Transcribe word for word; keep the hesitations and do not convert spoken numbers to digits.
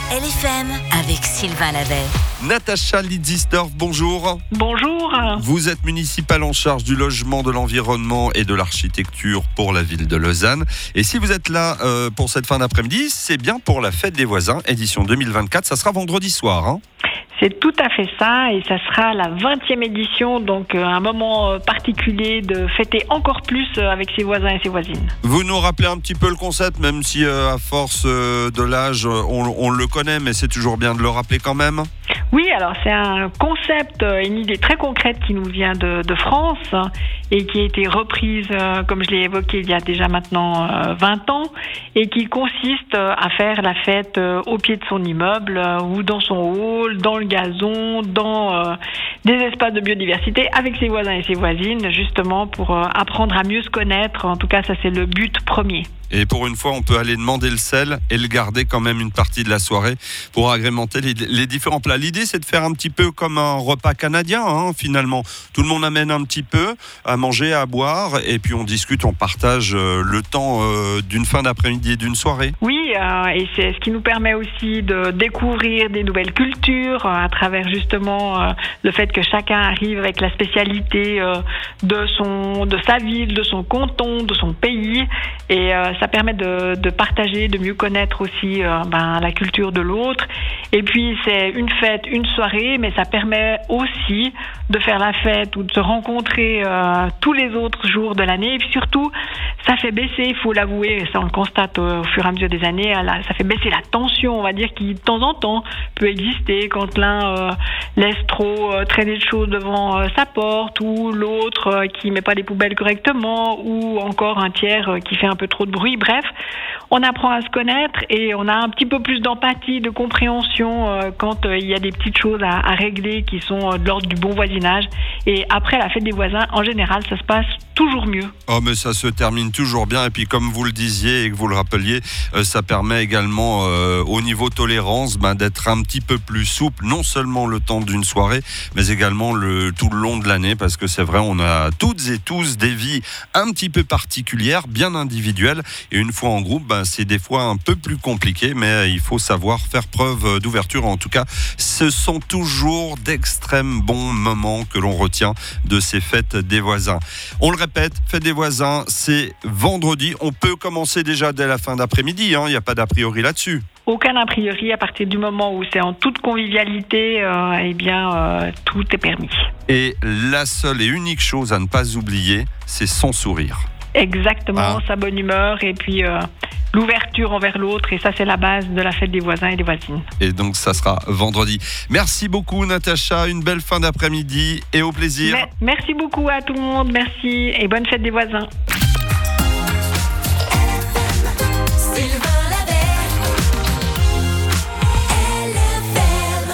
L F M avec Sylvain Lavet. Natacha Lidzisdorf, bonjour. Bonjour. Vous êtes municipale en charge du logement, de l'environnement et de l'architecture pour la ville de Lausanne. Et si vous êtes là euh, pour cette fin d'après-midi, c'est bien pour la fête des voisins, édition deux mille vingt-quatre. Ça sera vendredi soir. Hein. C'est tout à fait ça, et ça sera la vingtième édition, donc euh, un moment euh, particulier de fêter encore plus euh, avec ses voisins et ses voisines. Vous nous rappelez un petit peu le concept, même si euh, à force euh, de l'âge, on, on le connaît, mais c'est toujours bien de le rappeler quand même. Oui, alors c'est un concept, une idée très concrète qui nous vient de, de France et qui a été reprise, euh, comme je l'ai évoqué, il y a déjà maintenant euh, vingt ans, et qui consiste à faire la fête euh, au pied de son immeuble euh, ou dans son hall, dans le gazon, dans euh, des espaces de biodiversité avec ses voisins et ses voisines, justement pour euh, apprendre à mieux se connaître. En tout cas, ça c'est le but premier. Et pour une fois, on peut aller demander le sel et le garder quand même une partie de la soirée pour agrémenter les, les différents plats. L'idée, c'est de faire un petit peu comme un repas canadien, hein, finalement. Tout le monde amène un petit peu à manger, à boire, et puis on discute, on partage euh, le temps euh, d'une fin d'après-midi et d'une soirée. Oui, euh, et c'est ce qui nous permet aussi de découvrir des nouvelles cultures euh, à travers justement euh, le fait que chacun arrive avec la spécialité euh, de son, de sa ville, de son canton, de son pays, et euh, ça permet de, de partager, de mieux connaître aussi euh, ben, la culture de l'autre. Et puis c'est une fête, une soirée, mais ça permet aussi de faire la fête ou de se rencontrer euh, tous les autres jours de l'année. Et puis surtout, ça fait baisser, il faut l'avouer, et ça on le constate au, au fur et à mesure des années, ça fait baisser la tension, on va dire, qui de temps en temps peut exister quand l'un euh, laisse trop euh, traîner de choses devant euh, sa porte, ou l'autre euh, qui met pas les poubelles correctement, ou encore un tiers euh, qui fait un peu trop de bruit. Bref, on apprend à se connaître et on a un petit peu plus d'empathie, de compréhension euh, quand euh, il y a des petites choses à, à régler qui sont euh, de l'ordre du bon voisinage. Et après la fête des voisins, en général, ça se passe toujours mieux. Oh, mais ça se termine toujours bien. Et puis, comme vous le disiez et que vous le rappeliez, euh, ça permet également, euh, au niveau tolérance, ben, d'être un petit peu plus souple, non seulement le temps d'une soirée, mais également le, tout le long de l'année, parce que c'est vrai, on a toutes et tous des vies un petit peu particulières, bien individuelles. Et une fois en groupe, ben, c'est des fois un peu plus compliqué, mais il faut savoir faire preuve d'ouverture. En tout cas, ce sont toujours d'extrêmes bons moments que l'on retient de ces fêtes des voisins. On le répète, fête des voisins, c'est vendredi. On peut commencer déjà dès la fin d'après-midi, hein. Il n'y a pas d'a priori là-dessus. Aucun a priori, à partir du moment où c'est en toute convivialité, euh, eh bien, euh, tout est permis. Et la seule et unique chose à ne pas oublier, c'est son sourire. Exactement, ah. sa bonne humeur et puis euh, l'ouverture envers l'autre, et ça c'est la base de la fête des voisins et des voisines. Et donc ça sera vendredi. Merci beaucoup Natacha, une belle fin d'après-midi et au plaisir. Merci beaucoup à tout le monde, merci et bonne fête des voisins.